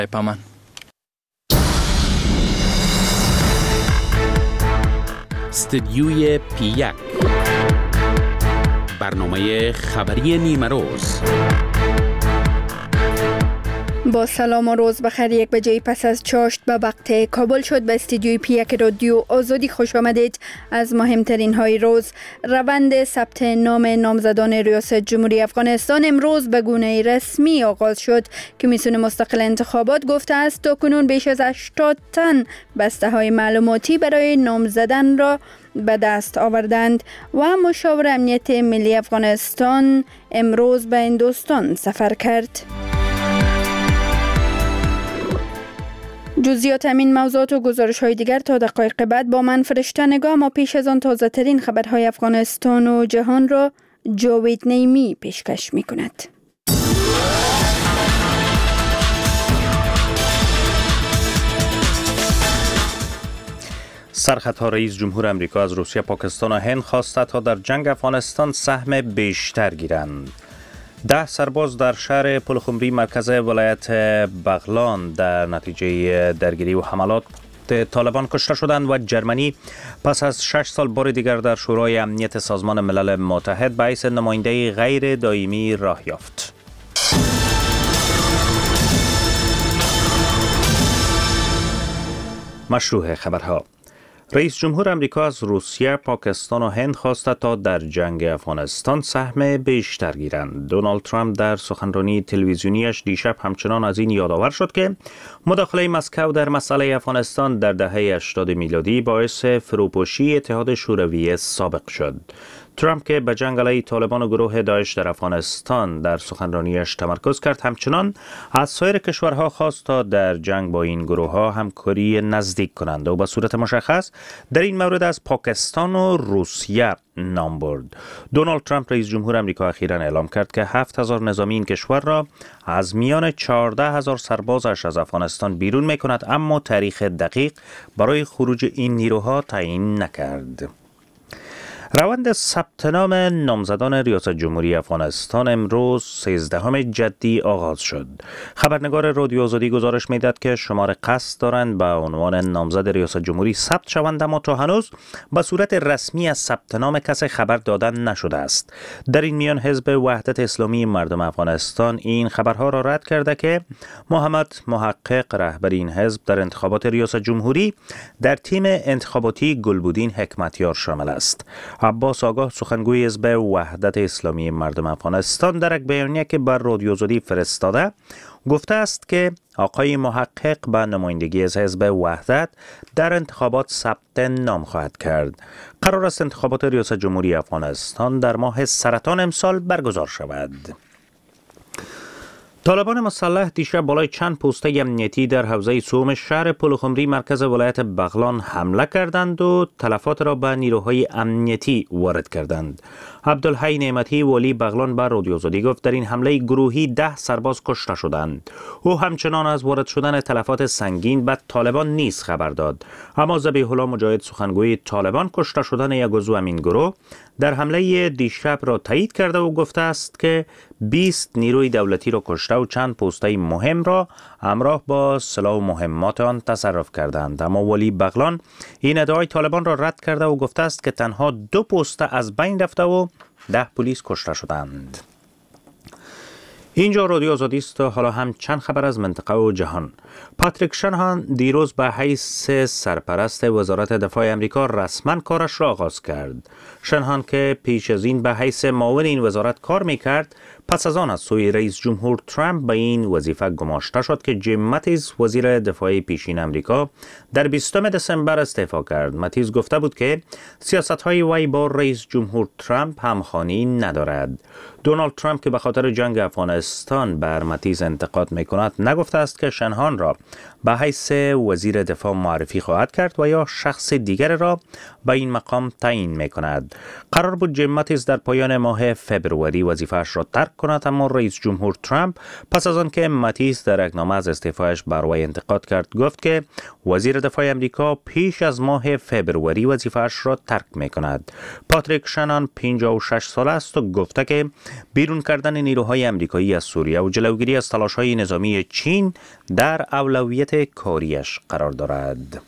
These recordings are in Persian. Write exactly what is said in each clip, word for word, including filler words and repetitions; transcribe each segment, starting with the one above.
پامان. استدیوی پی یک برنامه خبری نیمه روز. با سلام و روز بخیر. یک بجه پس از چاشت به وقت کابل شد. به استودیوی پی یک رادیو آزادی خوش آمدید. از مهمترین های روز: روند ثبت نام نامزدان ریاست جمهوری افغانستان امروز به گونه رسمی آغاز شد. کمیسیون مستقل انتخابات گفته است تاکنون بیش از هشتاد تن بسته های معلوماتی برای نام زدن را به دست آوردند و مشاور امنیت ملی افغانستان امروز به هندوستان سفر کرد. جزئیات همین موضوعات و گزارش های دیگر تا دقایق بعد با من فرشته نگاه. ما پیش از آن تازه ترین خبرهای افغانستان و جهان را جاوید نیمی پیشکش می کند. سرخطها رئیس جمهور امریکا از روسیه، پاکستان و هند خواسته تا در جنگ افغانستان سهم بیشتر گیرند. ده سرباز در شهر پلخمری مرکز ولایت بغلان در نتیجه درگیری و حملات طالبان کشته شدند و جرمنی پس از شش سال بار دیگر در شورای امنیت سازمان ملل متحد به حیث نماینده غیر دائمی راه یافت. مشروع خبرها: رئیس جمهور امریکا از روسیه، پاکستان و هند خواسته تا در جنگ افغانستان سهم بیشتر گیرند. دونالد ترامپ در سخنرانی تلویزیونیش دیشب همچنان از این یادآور شد که مداخله مسکو در مسئله افغانستان در دهه هشتاد میلادی باعث فروپاشی اتحاد شوروی سابق شد. ترامپ که به جنگ علیه طالبان و گروه داعش در افغانستان در سخنرانیش تمرکز کرد، همچنان از سایر کشورها خواست تا در جنگ با این گروه ها همکاری نزدیک کنند و به صورت مشخص در این مورد از پاکستان و روسیه نام برد. دونالد ترامپ رئیس جمهور امریکا اخیراً اعلام کرد که هفت هزار نظامی این کشور را از میان چهارده هزار سربازش از افغانستان بیرون می کند، اما تاریخ دقیق برای خروج این نیروها تعیین نکرد. روند ثبت نام نامزدان ریاست جمهوری افغانستان امروز سیزدهم جدی آغاز شد. خبرنگار رادیو آزادی گزارش می‌دهد که شمار قصد دارند به عنوان نامزد ریاست جمهوری ثبت شوند، اما تا هنوز به صورت رسمی از ثبت نام کسی خبر دادن نشده است. در این میان حزب وحدت اسلامی مردم افغانستان این خبرها را رد کرده که محمد محقق، رهبر این حزب، در انتخابات ریاست جمهوری در تیم انتخاباتی گلبودین حکمتیار شامل است. عباس آگاه، سخنگوی حزب وحدت اسلامی مردم افغانستان، در یک بیانیه که بر رادیو آزادی فرستاده گفته است که آقای محقق به نمایندگی از حزب وحدت در انتخابات ثبت نام خواهد کرد. قرار است انتخابات ریاست جمهوری افغانستان در ماه سرطان امسال برگزار شود. طالبان مسلح دیشب بالای چند پوسته امنیتی در حوزه سوم شهر پلخمری مرکز ولایت بغلان حمله کردند و تلفات را به نیروهای امنیتی وارد کردند. عبدالحی نعمتی، والی بغلان، به رادیو آزادی گفت در این حمله گروهی ده سرباز کشته شدند. او همچنان از وارد شدن تلفات سنگین به طالبان نیز خبر داد. اما ذبیح الله مجاهد، سخنگوی طالبان، کشته شدن یک عضو همین گروه در حمله دیشب را تایید کرده و گفته است که بیست نیروی دولتی را کشته و چند پوسته مهم را همراه با سلاح و مهمات آن تصرف کردند. اما والی بغلان این ادعای طالبان را رد کرده و گفته است که تنها دو پوسته از بین رفته و ده پلیس کشته شدند. اینجا رادیو آزادی است و حالا هم چند خبر از منطقه و جهان. پاتریک شنهان دیروز به حیث سرپرست وزارت دفاع امریکا رسما کارش را آغاز کرد. شنهان که پیش از این به حیث معاون این وزارت کار میکرد، پس از آن از سوی رئیس جمهور ترامپ به این وظیفه گماشته شد که جیم ماتیز، وزیر دفاع پیشین امریکا، در بیستم دسامبر استعفا کرد. ماتیز گفته بود که سیاست‌های وی با رئیس جمهور ترامپ همخوانی ندارد. دونالد ترامپ که به خاطر جنگ افغانستان بر ماتیز انتقاد میکند، نگفته است که شنهان را به حیث وزیر دفاع معرفی خواهد کرد و یا شخص دیگر را به این مقام تعیین میکند. قرار بود جیم ماتیز در پایان ماه فبروری وظیفه‌اش را ترک کند، اما رئیس جمهور ترامپ پس از آن که ماتیس در اقنامه از استعفایش بر وی انتقاد کرد گفت که وزیر دفاع امریکا پیش از ماه فبروری وظیفه‌اش را ترک می‌کند. پاتریک شنان پنجاه و شش ساله است و گفته که بیرون کردن نیروهای امریکایی از سوریه و جلوگیری از تلاش‌های نظامی چین در اولویت کاریش قرار دارد.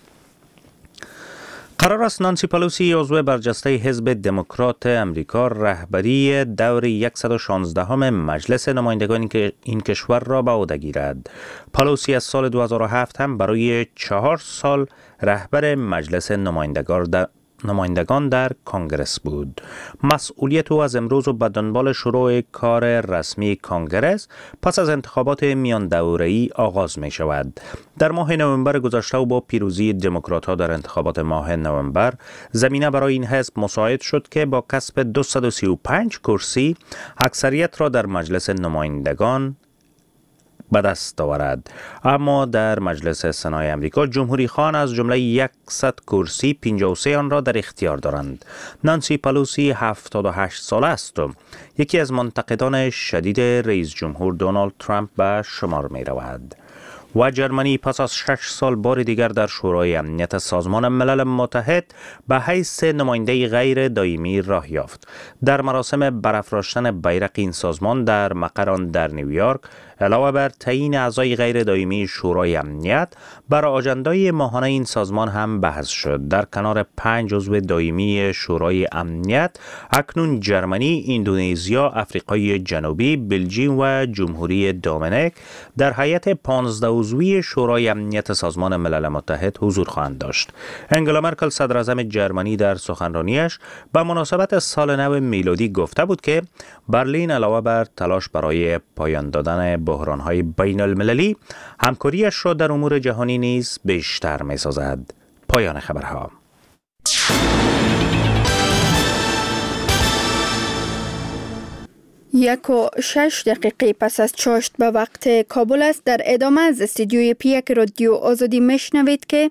قرار است نانسی پلوسی عضو برجسته حزب دموکرات امریکا رهبری دور صد و شانزده ام مجلس نمایندگان این کشور را به عهده گیرد. پلوسی از سال دو هزار و هفت هم برای چهار سال رهبر مجلس نمایندگان در نمایندگان در کانگرس بود. مسئولیت او از امروز و به دنبال شروع کار رسمی کانگرس پس از انتخابات میان دوره‌ای آغاز می شود. در ماه نوامبر گذشته و با پیروزی دموکرات‌ها در انتخابات ماه نوامبر زمینه برای این حزب مساعد شد که با کسب دویست و سی و پنج کرسی اکثریت را در مجلس نمایندگان به دست آورد. اما در مجلس سنای امریکا جمهوری خواهان از جمله صد کرسی پنجاه و سه آن را در اختیار دارند. نانسی پلوسی هفتاد و هشت ساله است و یکی از منتقدان شدید رئیس جمهور دونالد ترامپ به شمار می رود. و جرمنی پس از شش سال بار دیگر در شورای امنیت سازمان ملل متحد به حیث نماینده غیر دائمی راه یافت. در مراسم برافراشتن بیرق این سازمان در مقر آن در نیویورک، علاوه بر تعیین اعضای غیر دائمی شورای امنیت، بر آجندای ماهانه این سازمان هم بحث شد. در کنار پنج عضو دائمی شورای امنیت، اکنون جرمنی، اندونزیا، آفریقای جنوبی، بلژیم و جمهوری دومینیک در هیئت پانزده عضوی شورای امنیت سازمان ملل متحد حضور خواهند داشت. انگلا مرکل صدر اعظم جرمنی در سخنرانیش به مناسبت سال نو میلادی گفته بود که برلین علاوه بر تلاش برای پایان دادن بحران‌های بین المللی، همکاریش را در امور جهانی نیز بیشتر می‌سازد. پایان خبرها. یک و شش دقیقه پس از چاشت به وقت کابل است. در ادامه از استودیوی پیک رادیو آزادی میشنوید که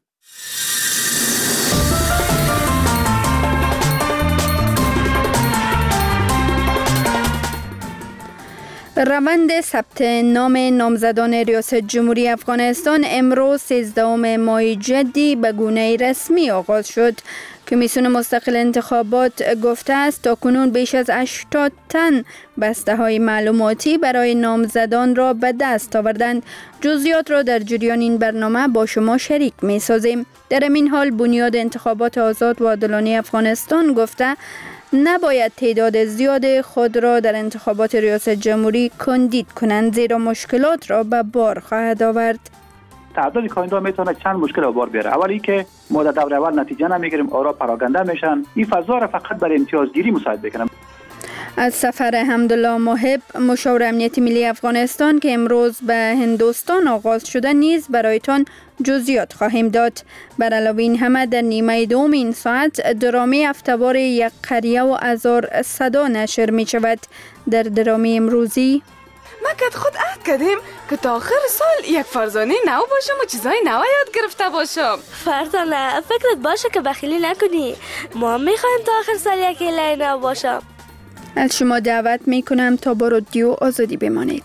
روند ثبت نام نامزدان ریاست جمهوری افغانستان امروز سیزدهم ماه جدی به گونه رسمی آغاز شد. کمیسیون مستقل انتخابات گفته است تاکنون بیش از هشتاد تن بسته های معلوماتی برای نامزدان را به دست آوردند. جزئیات را در جریان این برنامه با شما شریک می سازیم. در این حال بنیاد انتخابات آزاد و عادلانه افغانستان گفته نباید تعداد زیاد خود را در انتخابات ریاست جمهوری کاندید کنند، زیرا مشکلات را به بار خواهد آورد. تعداد کاندیدا میتونه چند مشکل به بار بیاره. اولی که ما در دور اول نتیجه نمیگیریم، آرا پراگنده میشن. این فضا را فقط برای امتیازگیری مساعد بکنه. از سفر حمدالله محب مشاور امنیت ملی افغانستان که امروز به هندوستان آغاز شده نیز برایتان جزئیات خواهیم داد. بر علاوه این همه در نیمه دوم این ساعت درامه هفته‌وار یک قریه و هزار صدا نشر می شود. در درامه امروزی ما کت خود عهد کردیم که تا آخر سال یک فرزانه نو باشم و چیزای نو یاد گرفته باشم. فرزانه فکرت باشه که بخیلی نکنی. ما میخوایم تا آخر سال یک ایله نو باشم. از شما دعوت می کنم تا با رادیو آزادی بمانید.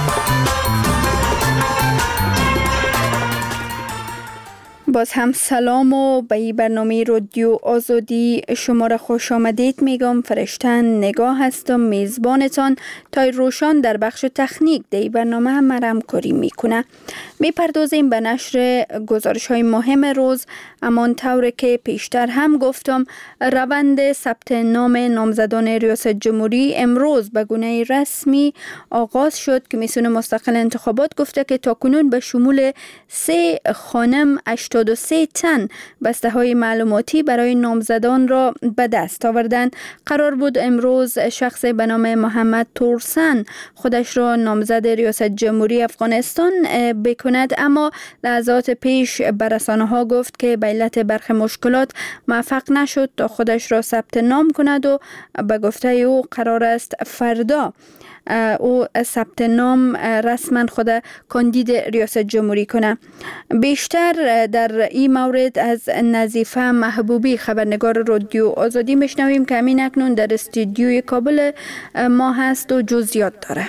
باز هم سلام و به این برنامه رادیو آزادی شما را خوش آمدید میگم. فرشتن نگاه هستم، میزبانتان. تا روشان در بخش تکنیک در برنامه هم همکاری میکنه. میپردازیم به نشر گزارش های مهم روز. امان طور که پیشتر هم گفتم روند ثبت نام نامزدان ریاست جمهوری امروز به گونه رسمی آغاز شد. کمیسیون مستقل انتخابات گفته که تاکنون به شمول سه خانم هشتاد و سه تن بسته های معلوماتی برای نامزدان را به دست آوردند. قرار بود امروز شخص به نام محمد تورسن خودش را نامزد ریاست جمهوری افغانستان بکند، اما لحظات پیش به رسانه‌ها گفت که به علت برخی مشکلات موفق نشد تا خودش را ثبت نام کند و به گفته او قرار است فردا او ثبت نام رسما خود کاندید ریاست جمهوری کنه. بیشتر در در این مورد از نظیفه محبوبی خبرنگار رادیو آزادی میشنویم که همین اکنون در استودیوی کابل ما هست و جزئیات داره.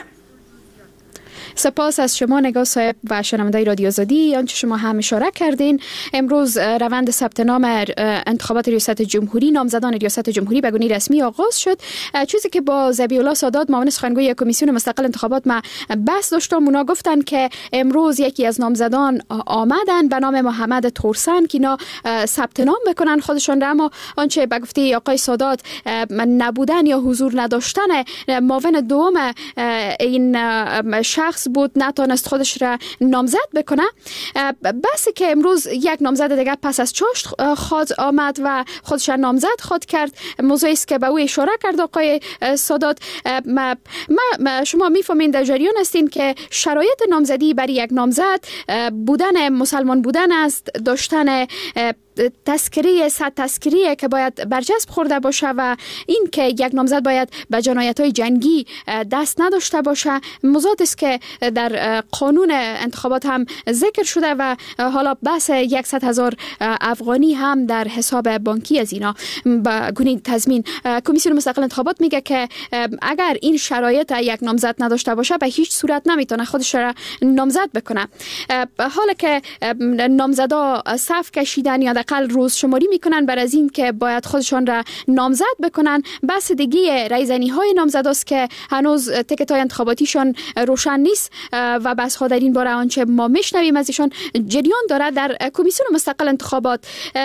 سپاس از شما نگاه صاحب و شنوندگان رادیو آزادی. آنچه شما هم اشاره کردین، امروز روند ثبت نام انتخابات ریاست جمهوری، نامزدان ریاست جمهوری به گونه رسمی آغاز شد. چیزی که با ذبیح الله سادات معاون سخنگوی کمیسیون مستقل انتخابات ما بحث داشتم، اونا گفتن که امروز یکی از نامزدان آمدن به نام محمد تورسن که اینا ثبت نام بکنن خودشون را، اما آنچه به گفته آقای سادات نبودن یا حضور نداشتن معاون دوم این شخص بود نتونست خودش را نامزد بکنه. بس که امروز یک نامزد دیگه پس از چاشت خود آمد و خودش را نامزد خود کرد. موضوعی است که به او اشاره کرد آقای سادات. ما, ما شما میفهمین در جریان هستین که شرایط نامزدی برای یک نامزد بودن مسلمان بودن است، داشتن تذکری صد تذکریه که باید برجسب خورده باشه و این که یک نامزد باید به جنایت‌های جنگی دست نداشته باشه. موضوعی است که در قانون انتخابات هم ذکر شده و حالا بحث صد هزار افغانی هم در حساب بانکی از اینا با گونه تضمین. کمیسیون مستقل انتخابات میگه که اگر این شرایط یک نامزد نداشته باشه به هیچ صورت نمیتونه خودش را نامزد بکنه. حالا که نامزدا صف کشیدن یا دقیقاً روز شماری میکنن بر از این که باید خودشان را نامزد بکنن، بس دیگه رایزنی های نامزد است که هنوز تکت های انتخاباتیشان روشن نیست و بس ها در این باره آنچه ما میشنویم از ایشان جریان داره در کمیسیون مستقل انتخابات.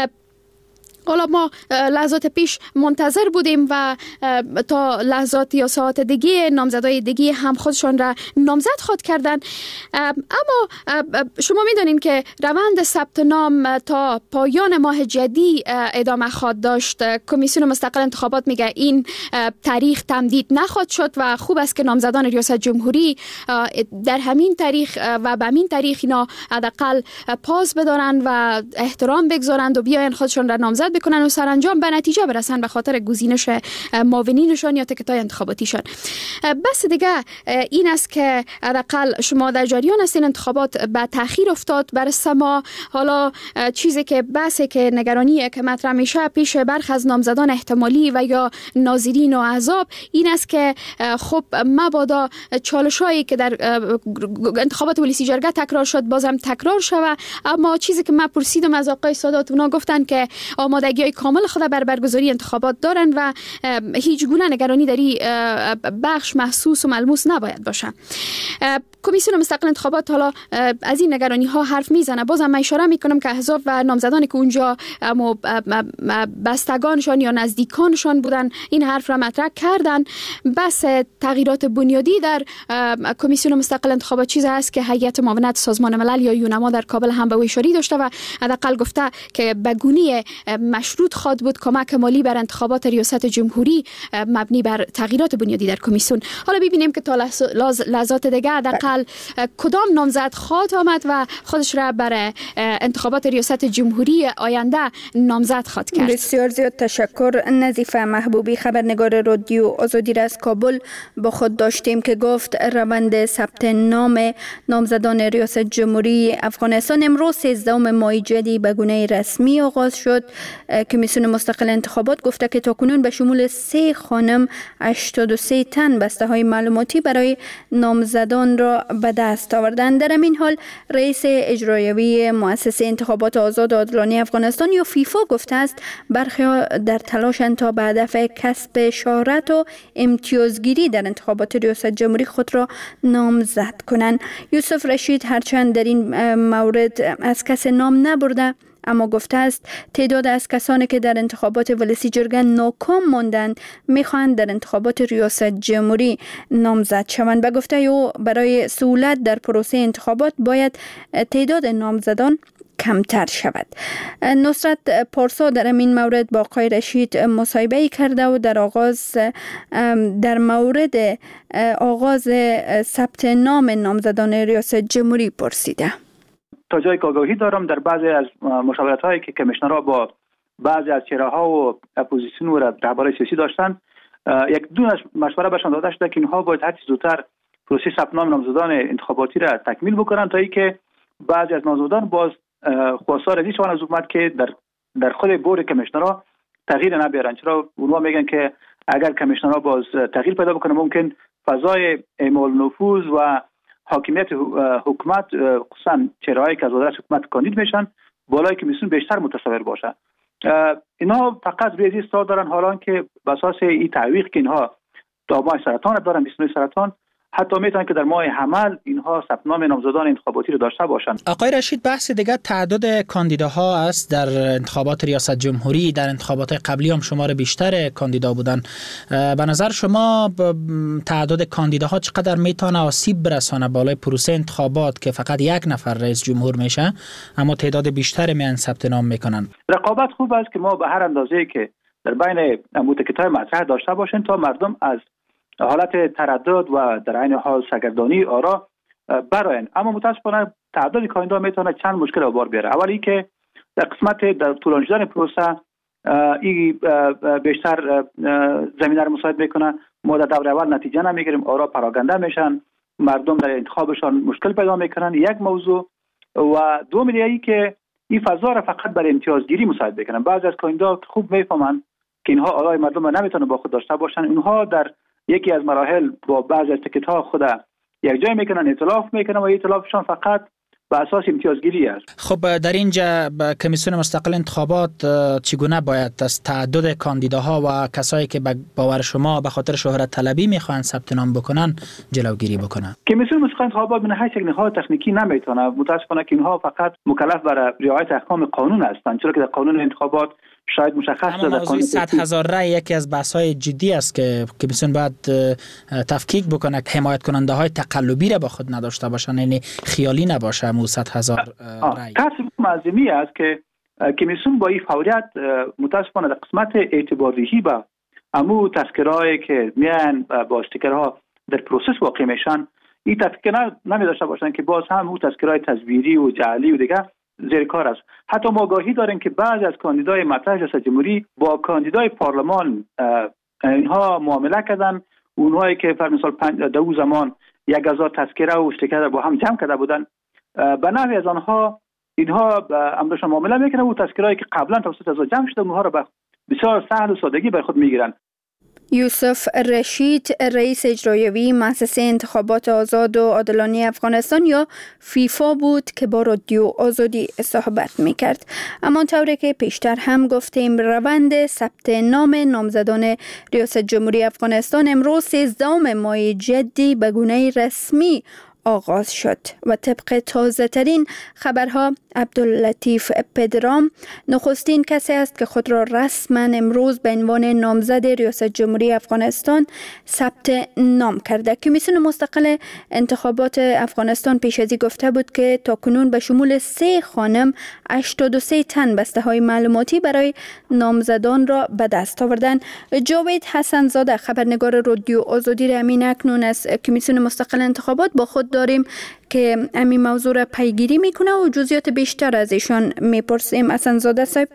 حالا ما لحظات پیش منتظر بودیم و تا لحظات یا ساعت دیگه نامزدای دیگه هم خودشان را نامزد خود کردن. اما شما میدونین که روند ثبت نام تا پایان ماه جدی ادامه خواهد داشت. کمیسیون مستقل انتخابات میگه این تاریخ تمدید نخواهد شد و خوب است که نامزدان ریاست جمهوری در همین تاریخ و به همین تاریخ اینا حداقل پاس بدارن و احترام بگذارند و بیاین خودشان را نامزد بکنن و سرانجام به نتیجه برسن به خاطر گزینش معاونینشان یا تکتای انتخاباتیشان. بس دیگه این است که حداقل شما در جریان هستین انتخابات به تاخیر افتاد بر سما. حالا چیزی که بحثی که نگرانیه که مطرح میشه پیش برخی از نامزدان احتمالی و یا ناظرین و احزاب این است که خب مبادا چالشایی که در انتخابات ولسی جرگه تکرار شد بازم تکرار شود. اما چیزی که من پرسیدم از آقای سادات، اونا گفتن که آمادگی کامل خود بر برگزاری انتخابات دارن و هیچ گونه نگرانی در این بخش محسوس و ملموس نباید باشه. کمیسیون مستقل انتخابات حالا از این نگرانی ها حرف میزنه. بازم من اشاره میکنم که احزاب و نامزدانی که اونجا بستگانشان یا نزدیکانشان بودن این حرف را مطرح کردن. بس تغییرات بنیادی در کمیسیون مستقل انتخابات چیز است که هیئت معاونت سازمان ملل یا یونما در کابل هم به اشاره داشته و حداقل گفته که به گونه مشروط خواهد بود کمک مالی بر انتخابات ریاست جمهوری مبنی بر تغییرات بنیادی در کمیسیون. حالا ببینیم که تا لحظات دیگه حداقل کدام نامزد خواهد آمد و خودش را بر انتخابات ریاست جمهوری آینده نامزد خواهد کرد. بسیار زیاد تشکر. نظیفه محبوبی خبرنگار رادیو آزادی را از کابل با خود داشتیم که گفت روند ثبت نام نامزدان ریاست جمهوری افغانستان امروز سیزدهم ماه جدی به گونه رسمی آغاز شد. کمیسیون مستقل انتخابات گفته که تاکنون به شمول سه خانم هشتاد و سه تن بسته های معلوماتی برای نامزدان را به دست آوردند. در این حال رئیس اجرایی مؤسسه انتخابات آزاد و عادلانه افغانستان یا فیفا گفته است برخی در تلاشند تا به هدف کسب شهرت و امتیازگیری در انتخابات ریاست جمهوری خود را نامزد کنند. یوسف رشید هرچند در این مورد از کس نام نبرده اما گفته است تعداد از کسانی که در انتخابات ولسی جرگه ناکام ماندند میخواهند در انتخابات ریاست جمهوری نامزد شوند. به گفته او برای سهولت در پروسه انتخابات باید تعداد نامزدان کمتر شود. نصرت پارسا در این مورد با آقای رشید مصاحبه کرده و در آغاز در مورد آغاز ثبت نام نامزدان ریاست جمهوری پرسیده. تا جایی که آگاهی دارم در بعضی از مشاورت هایی که کمیشنرها با بعضی از چهره ها و اپوزیسیون و رهبران سیاسی داشتن یک دو مشوره بهشان داده شده که اینها باید هر چه زودتر پروسه ثبت نام نامزدان انتخاباتی را تکمیل بکنن تا اینکه بعضی از نامزدان باز خواستار از این از حکومت که در در خود بورد کمیشنرها تغییر نبیارن، چرا اونها میگن که اگر کمیشنرها باز تغییر پیدا بکنه ممکن فضای اعمال نفوذ و حاکمیت حکومت خصوصا چهرهایی که از وزارت حکومت کاندید میشن بالای کمیسیون بیشتر متصور باشه. اینها فقط روی اصرار دارن، حالا که به اساس این تعویق که اینها دامای سرطان دارن، بیست و نه سرطان، حتی میتونن که در ماه حمل اینها ثبت نام نامزدان انتخاباتی رو داشته باشند. آقای رشید، بحث دیگه تعداد کاندیداها است. در انتخابات ریاست جمهوری، در انتخابات قبلی هم شمار بیشتر کاندیدا بودن. به نظر شما تعداد کاندیداها چقدر میتونه آسیب برسانه بالای پروسه انتخابات که فقط یک نفر رئیس جمهور میشه اما تعداد بیشتر میان ثبت نام میکنن؟ رقابت خوب است که ما به هر اندازه‌ای که در بین متکی‌های مطرح داشته باشیم تا مردم از حالت تردد و در عین حال سرگردانی آرا براین. اما متاسفانه تعداد کاندیدا میتونه چند مشکل رو بار بیاره. اولی که در قسمت در طولانی شدن پروسه این بیشتر زمینه رو مساعد میکنه. ما در دوره اول نتیجه نمیگیریم، آرا پراگنده میشن، مردم در انتخابشان مشکل پیدا میکنن، یک موضوع. و دوم دیگه که این فضا را فقط برای امتیازگیری مساعد میکنن. بعضی از کاندیدا خوب میفهمن که اینها آرای مردم را نمیتونه با خود داشته باشن، اینها در یکی از مراحل با بعضی از تیکت ها خود یک جای میکنن، ائتلاف میکنن و ائتلافشان فقط به اساس امتیازگیری است. خب در اینجا کمیسیون مستقل انتخابات چگونه باید از تعدد کاندیداها و کسایی که باور شما به خاطر شهرت طلبی میخوان ثبت نام بکنن جلوگیری بکنن؟ کمیسیون مستقل انتخابات من حیث یک نهاد تکنیکی نمیتونه. متاسفانه که اینها فقط مکلف بر رعایت احکام قانون هستند، چرا که در قانون انتخابات شاید مشخص شده. موضوع صد هزار رای یکی از بحث‌های جدی است که کمیسیون باید تفکیک بکنه که حمایت کننده های تقلبی را با خود نداشته باشن، یعنی خیالی نباشه. مو صد هزار رای تصمیم معظمی است که کمیسیون با این فوریت متاسفانه در قسمت اعتباریهی با امو تذکرهایی که میان با استیکرها در پروسس واقع میشن این تذکره نمی داشته باشن که باز هم اون تذکرهای تزویری و جعلی و دیگه زیر کار است. حتی ما آگاهی داریم که بعضی از کاندیدای مطرح ریاست جمهوری با کاندیدای پارلمان اینها معامله کردن. اونهایی که پر مثال دو زمان یک هزار تذکره و استیکر با هم جمع کرده بودن، به نحوی از آنها اینها امرشان معامله میکنن و تذکرهایی که قبلا توسط از جمع شده اونها را به بسیار سهل و سادگی بر خود میگیرن. یوسف رشید، رئیس اجرایی مؤسسه انتخابات آزاد و عادلانه افغانستان یا فیفا بود که با رادیو آزادی صحبت میکرد. اما طوری که پیشتر هم گفتیم روند ثبت نام نامزدان ریاست جمهوری افغانستان امروز سیزدهم ماه جدی به گونه رسمی آغاز شد و طبق تازه ترین خبرها عبداللطیف پدرام نخستین کسی است که خود را رسما امروز به عنوان نامزد ریاست جمهوری افغانستان ثبت نام کرده. کمیسیون مستقل انتخابات افغانستان پیش از این گفته بود که تاکنون به شمول سه خانم هشتاد و سه تن بسته های معلوماتی برای نامزدان را به دست آوردن. جاوید حسن زاده خبرنگار رادیو آزادی را امین اکنون از کمیسیون مستقل انتخابات با خود داریم که همین موضوع را پیگیری میکنه و جزئیات بیشتر از ایشان میپرسیم. حسن زاده صاحب.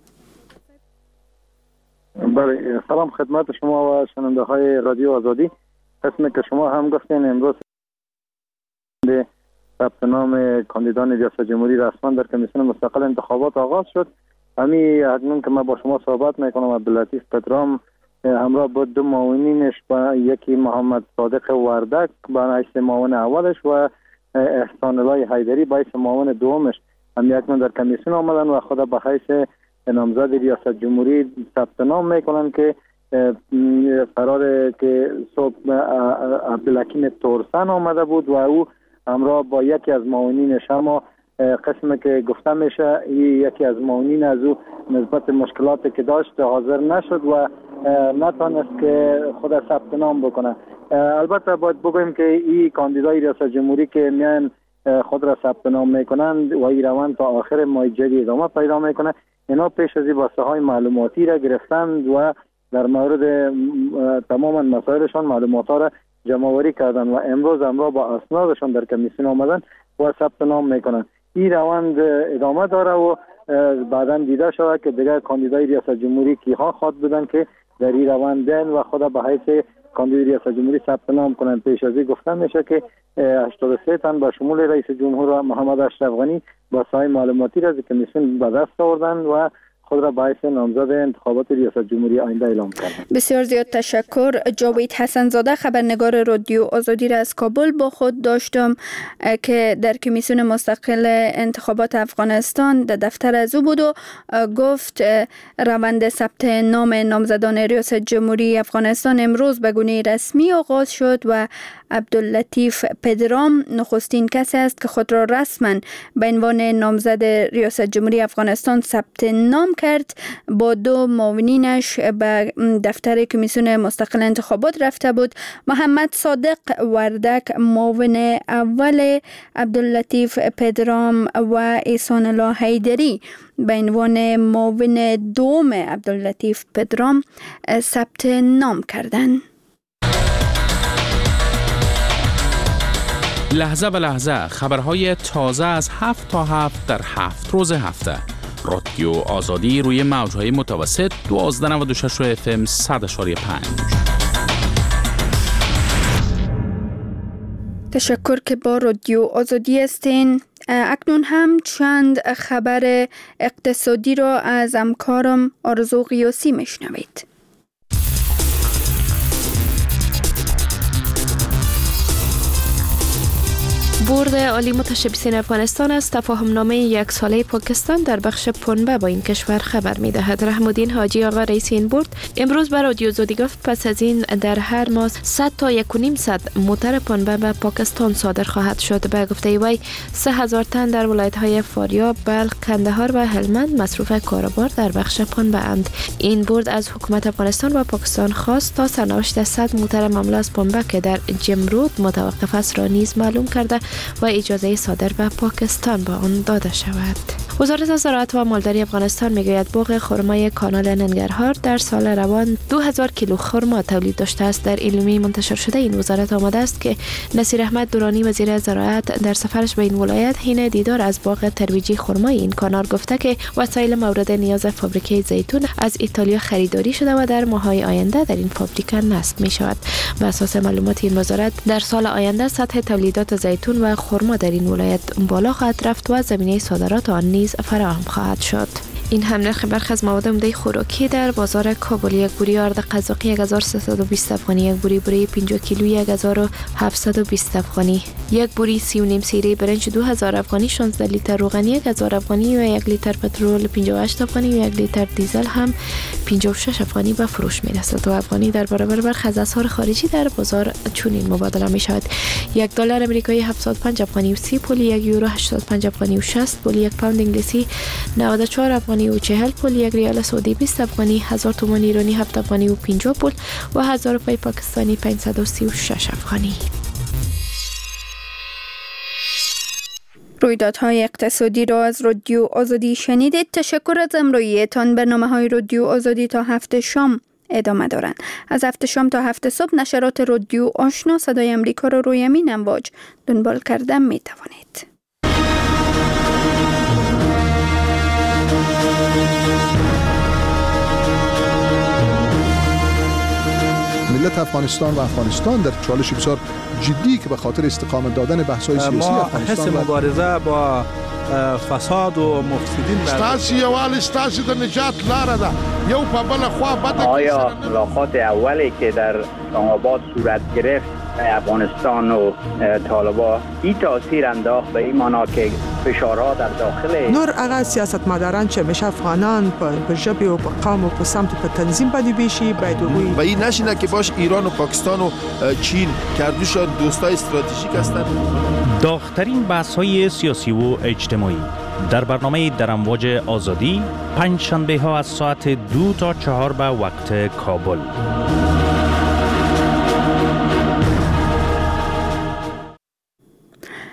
بله، سلام خدمت شما و شنونده های رادیو آزادی. قسمی که شما هم گفتین امروز ثبت نام کاندیدان ریاست جمهوری رسما در کمیسیون مستقل انتخابات آغاز شد. همین اکنون که من با شما صحبت میکنم عبداللطیف پدرام همراه با دو معاونینش و یکی محمد صادق وردک به حیث معاون اولش و احسان الله حیدری به حیث معاون دومش هم اکنون در کمیسیون آمدن و خود به حیث نامزد ریاست جمهوری ثبت نام میکنن که قراره که صبح عبدالحکیم تورسن آمده بود و او همراه با یکی از معاونینش، اما قسمی که گفته میشه یکی از معاونین از او نسبت مشکلاتی که داشت حاضر نشد و نتونست که خود ثبت نام بکنه. البته باید بگویم که این کاندیدای ریاست جمهوری که میان خود را ثبت نام میکنند و این روند تا آخر ماه جدی ادامه پیدا میکنه، اینا پیش از این واسه های معلوماتی را گرفتند و در مورد تماما مسائلشان معلومات ها را جمع آوری کردن و امروز امروز با اسنادشان در کمیسیون آمدن و ثبت نام میکنن. این روند ادامه داره و بعدا دیده شود که دیگر کاندیدای ریاست جمهوری کیها خواد بودن که در این روند و خود به حیث کاندید ریاست جمهوری ثبت نام کنند. پیش از این گفته میشه که هشتاد و سه تن با شمول رئیس جمهور محمد اشرف غنی با سایر معلوماتی را از کمیسیون به دست آوردند و خود را باعث نامزد انتخابات ریاست جمهوری آینده اعلام کردند. بسیار زیاد تشکر. جاوید حسن‌زاده، خبرنگار رادیو آزادی را از کابل با خود داشتم که در کمیسیون مستقل انتخابات افغانستان در دفتر از او بود و گفت روند ثبت نام نامزدان ریاست جمهوری افغانستان امروز به گونه رسمی آغاز شد و عبداللطیف پدرام نخستین کسی است که خود را رسما به عنوان نامزد ریاست جمهوری افغانستان ثبت نام کرد. با دو معاونینش به دفتر کمیسیون مستقل انتخابات رفته بود. محمد صادق وردک معاون اول عبداللطیف پدرام و احسان الله حیدری به عنوان معاون دوم عبداللطیف پدرام ثبت نام کردند. لحظه به لحظه خبرهای تازه از هفت تا هفت در هفت روز هفته. رادیو آزادی روی موجهای متوسط دوازده و نود و شش اف ام صد و پنج. تشکر که با رادیو آزادی هستین. اکنون هم چند خبر اقتصادی را از همکارم آرزو قیاسی میشنوید. بورد عالی متشبثین افغانستان از تفاهمنامه یک ساله پاکستان در بخش پنبه با این کشور خبر می دهد. رحم الدین حاجی آقا رئیس این بورد امروز بر رادیو آزادی گفت پس از این در هر ماه صد تا یک و نیم صد موتر پنبه به پاکستان صادر خواهد شد. به گفته وی سه هزار تن در ولایت های فاریاب، بلخ، کندهار و هلمند مصروف کاروبار در بخش پنبه اند. این بورد از حکومت افغانستان و پاکستان خواست تا سرنوشت صد موتر مملو از پنبه که در جمرود متوقف است را نیز معلوم کرده و اجازه صادر به پاکستان به آن داده شود. وزارت زراعت و مالداری افغانستان میگوید باغ خرمای کانال ننگرهار در سال روان دو هزار کیلو خرما تولید داشته است. در اعلامیه منتشر شده این وزارت آمده است که نصیر احمد درانی وزیر زراعت در سفرش به این ولایت حین دیدار از باغ ترویجی خرمای این کانال گفته که وسایل مورد نیاز فابریکه زیتون از ایتالیا خریداری شده و در ماه‌های آینده در این فابریکه نصب می شود. بر اساس معلومات این وزارت در سال آینده سطح تولیدات زیتون و خرما در این ولایت بالا خواهد رفت و زمینه صادرات آن نیز فراهم خواهد شد. این هم نرخ برخی از مواد عمده خوراکی در بازار کابل: یک بوری آرد قزاقی یک هزار و سیصد و بیست افغانی، یک بوری بوری پنجاه کیلو یک هزار و هفتصد و بیست افغانی، یک بوری سی و نیم سیره برنج دو هزار افغانی، شانزده لیتر روغن یک هزار افغانی و یک لیتر پترول پنجاه و هشت افغانی و یک لیتر دیزل هم پنجاه و شش افغانی به فروش می‌رسد. دو افغانی در برابر برخی از اسعار خارجی در بازار چنین مبادله می‌شود: یک دلار آمریکایی هفتاد و پنج افغانی و سی پول، یک یورو هشتاد و پنج افغانی و شصت پول، یک پوند انگلیسی نود و چهار افغانی و چهل پول، یک ریال سعودی بیست افغانی، هزار تومان ایرانی هفت افغانی و پنجاه پول و هزار روپیه پاکستانی پانصد و سی و شش افغانی. رویدادهای اقتصادی را از رادیو آزادی شنیدید. تشکر از همراهیتان. برنامه‌های رادیو آزادی تا هفت شام ادامه دارند. از هفت شام تا هفت صبح نشرات رادیو آشنا صدای امریکا را روی امین امواج دنبال کردن می توانید. ملت افغانستان و افغانستان در چالش بسیار جدی که به خاطر استقامت دادن بحث‌های سیاسی ما افغانستان حس مبارزه با فساد و مفسدین ستاسي یوال ستاسي د نجات لاره ده یو په بل خوا بد. آیا ملاقات اولی که در اسلام آباد صورت گرفت افغانستان و طالبان این تاثیر انداخت به این معنا که فشارها در داخل نور اغا سیاستمداران چې میشه افغانان په ژبه او په قوم او په سمت په تنظیم باندې بشي باید و این نشینه که باش ایران و پاکستان و چین کردوشان دوستای استراتژیک هستند. داغ‌ترین بحث‌های سیاسی و اجتماعی در برنامه در امواج آزادی پنج شنبه ها از ساعت دو تا چهار به وقت کابل.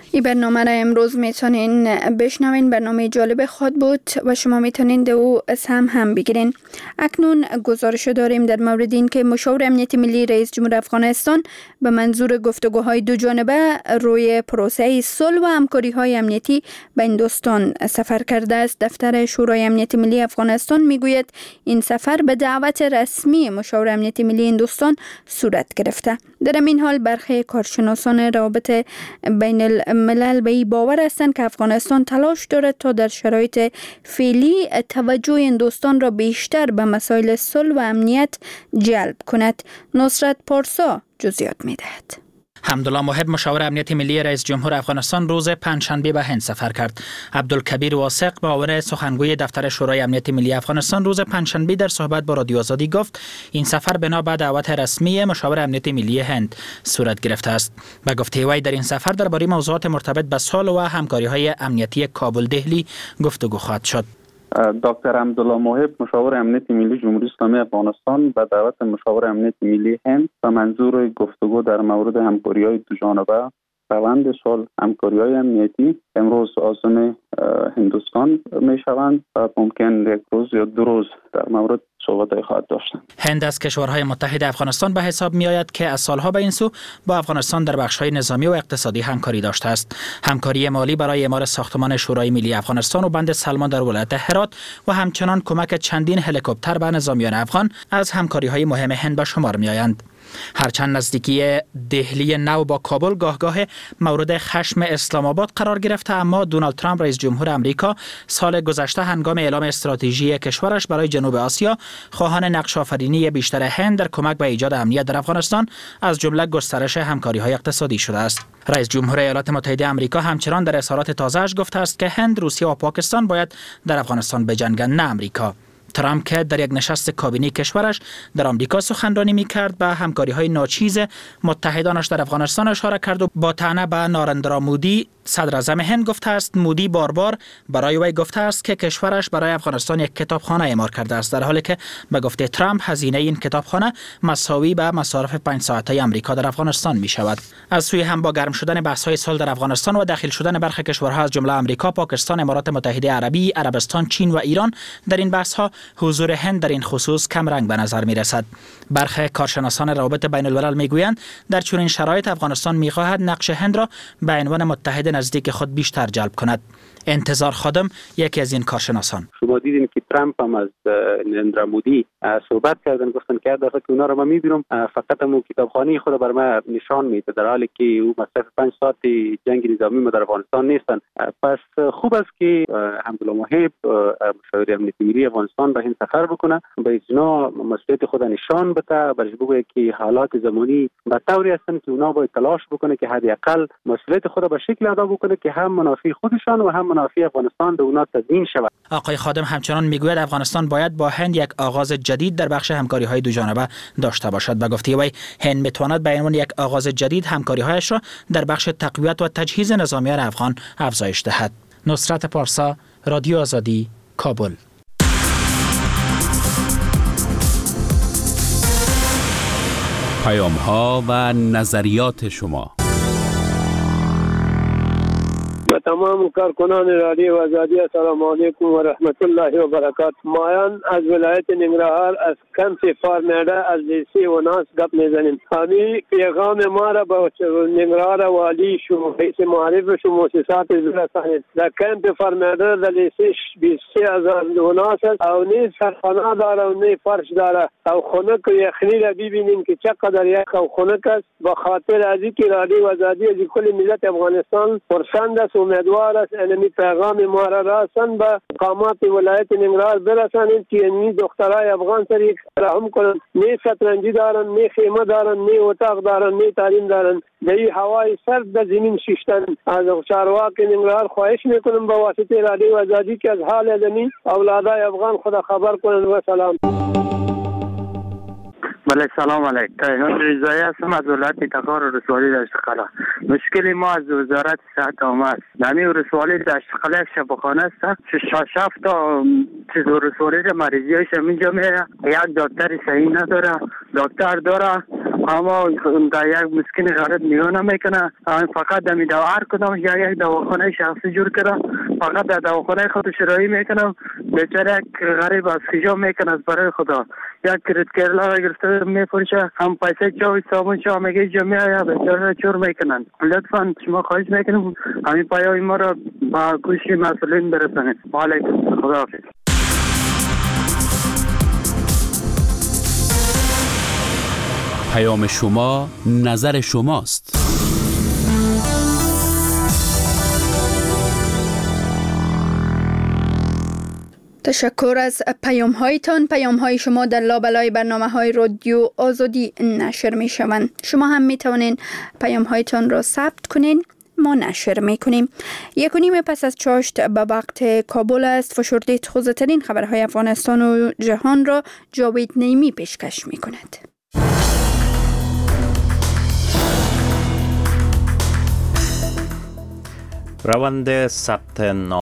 این برنامه را امروز میتونین بشنوین. برنامه جالب خود بود و شما میتونین دو او سهم هم بگیرین. اکنون گزارش داریم در مورد این که مشاور امنیت ملی رئیس جمهور افغانستان به منظور گفتگوهای دو جانبه روی پروسه صلح و همکاری های امنیتی به هندوستان سفر کرده است. دفتر شورای امنیت ملی افغانستان میگوید این سفر به دعوت رسمی مشاور امنیت ملی هندوستان صورت گرفته. در این حال برخی کارشناسان روابط بین الملل به این باور هستند که افغانستان تلاش دارد تا در شرایط فعلی توجه هندوستان را بیشتر به مسائل صلح و امنیت جلب کند. نصرت پارسا جزئیات می‌دهد. حمدالله محب مشاور امنیت ملی رئیس جمهور افغانستان روز پنجشنبه به هند سفر کرد. عبدالکبیر واثق معاون سخنگوی دفتر شورای امنیت ملی افغانستان روز پنجشنبه در صحبت با رادیو آزادی گفت این سفر بنا به دعوت رسمی مشاور امنیت ملی هند صورت گرفته است. به گفته وی در این سفر درباره موضوعات مرتبط به صلح و همکاری‌های امنیتی کابل دهلی گفتگو خواهد شد. دکتر حمدالله محب مشاور امنیت ملی جمهوری اسلامی افغانستان به دعوت مشاور امنیت ملی هند به منظور گفتگو در مورد همکاری‌های دو جانبه روند صلح همکاری‌های امنیتی امروز عازم هندوستان می‌شوند و ممکن یک روز یا دو روز در مورد صحبت خواهد داشتند. هند از کشورهای متحد افغانستان به حساب می‌آید که از سالها به این سو با افغانستان در بخش‌های نظامی و اقتصادی همکاری داشته است. همکاری مالی برای اعمار ساختمان شورای ملی افغانستان و بند سلمان در ولایت هرات و همچنان کمک چندین هلیکوپتر به نظامیان افغان از همکاری‌های مهم هند به شمار می‌آیند. هرچند نزدیکی دهلی نو با کابل گاهگاه مورد خشم اسلام آباد قرار گرفته، اما دونالد ترامپ رئیس جمهور آمریکا سال گذشته هنگام اعلام استراتژی کشورش برای جنوب آسیا خواهان نقش آفرینی بیشتر هند در کمک به ایجاد امنیت در افغانستان از جمله گسترش همکاری‌های اقتصادی شده است. رئیس جمهور ایالات متحده آمریکا همچنان در اظهارات تازه‌اش گفته است که هند، روسیه و پاکستان باید در افغانستان بجنگند، نه آمریکا. ترامپ که در یک نشست کابینه کشورش در آمریکا سخنرانی می‌کرد به همکاری‌های ناچیز متحدانش در افغانستان اشاره کرد و با طعنه به نارندرا مودی صدر اعظم هند گفته است مودی بار بار برای وی گفته است که کشورش برای افغانستان یک کتابخانه اعمار کرده است، در حالی که به گفته ترامپ هزینه این کتابخانه مساوی به مصارف پنج ساعته آمریکا در افغانستان می شود. از سوی هم با گرم شدن بحث‌های صلح در افغانستان و داخل شدن برخی کشورها از جمله آمریکا، پاکستان، امارات متحده عربی، عربستان، چین و ایران در این بحث‌ها، حضور هند در این خصوص کم رنگ به نظر می رسد. برخی کارشناسان روابط بین الملل می گویند در چنین شرایط افغانستان می خواهد نقش هند را به عنوان متحد نزدیک خود بیشتر جلب کند. انتظار خادم یکی از این کارشناسان: شما دیدین که ترامپ هم از نریندرا مودی صحبت کردن، گفتن که هر دفعه که اونا رو ما میبینم فقط همون کتابخانه خود بر ما نشان میده، در حالی که او مصرف پنج ساعت جنگ نظامی ما در افغانستان نیستن. پس خوب است که حمدالله محب مشاور امنیت ملی افغانستان به این سفر بکنه، به اینا مسئولیت خود نشان بده، برش بگه که حالات زمانی به طوری هستن که اونا باید تلاش بکنه که حداقل مسئولیت خود به شکل ادا بکنه که هم منافع خودشان و هم منافع افغانستان به اونا تضمین شود. آقای خادم همچنان میگوید افغانستان باید با هند یک آغاز جدید در بخش همکاری‌های دو جانبه داشته باشد. به گفته وی هند میتواند به عنوان یک آغاز جدید همکاری‌هایش را در بخش تقویت و تجهیز نظامیان افغان افزایش دهد. نصرت پارسا، رادیو آزادی، کابل. پیام‌ها و نظریات شما. تمام کارکنان رادیو آزادی سلام علیکم و رحمت الله و برکاته. مایان از ولایت ننگرهار از کمپ فارمیده از لیسی و ناس گپ میزنیم. همین پیغام ما را به ننگرهار والی شما رئیس معرف شما مؤسسات برسانید. در کمپ فارمیده در لیسی بیست و سه هزار و ناس او نه سرخانه داره و نه فرش داره او خنک یخنی را ببینیم که چقدر یک او خنک است. به خاطر از اینکه رادیو آزادی از کل ملت افغانستان پرسند است، امیدوار است انمی پیغام ما را رسان به مقامات ولایت ننگرهار برسانید که این دخترای افغان سر یک رحم کنند. نه شطرنجی دارن، نه خیمه دارن، نه اتاق دارن، نه تعلیم دارن، در هوای سرد در زمین شیشتن. از چارواک ننگرهار خواهش میکنم به واسطه رادیو آزادی که از حال ادمی اولادای افغان خدا خبر کنند. و سلام. بله سلام علیکم. تایهان رضایی هستم از ولایت تخار رسوالی دشت قلعه. مشکل ما از وزارت صحت آمد. نمی رسوالی دشت قلعه شفاخانه است. شش تا چیز رسوالی مریضی هایش اینجا میره. یک دکتر صحیح نداره. دکتر داره اما در یک مسکن غریب نگاه نمیکنه. فقط در هر کدام یک یک دواخانه شخصی جور کرده، فقط در دواخانه خود شرایی میکنه. بیچاره یک غریب از خجا میکنه از برای خدا. یک کرد کرلا را گرفته میفروشه، هم پیسه چاوی صابون چا میگه جمعه یا بیچاره چور میکنن. لطفا شما خواهش میکنم همین پیام ما را با گوش مسئولین برسانید. و علیکم. خداحافظ. پیام شما نظر شماست. تشکر از پیام هایتان. پیام های شما در لابلای برنامه های رادیو آزادی نشر می شوند. شما هم می توانین پیام هایتان را ثبت کنین، ما نشر می کنیم. یک و نیم پس از چاشت به وقت کابل است. فشرده تازه ترین خبرهای افغانستان و جهان را جاوید نیمی پیشکش می کند. روند ثبت نام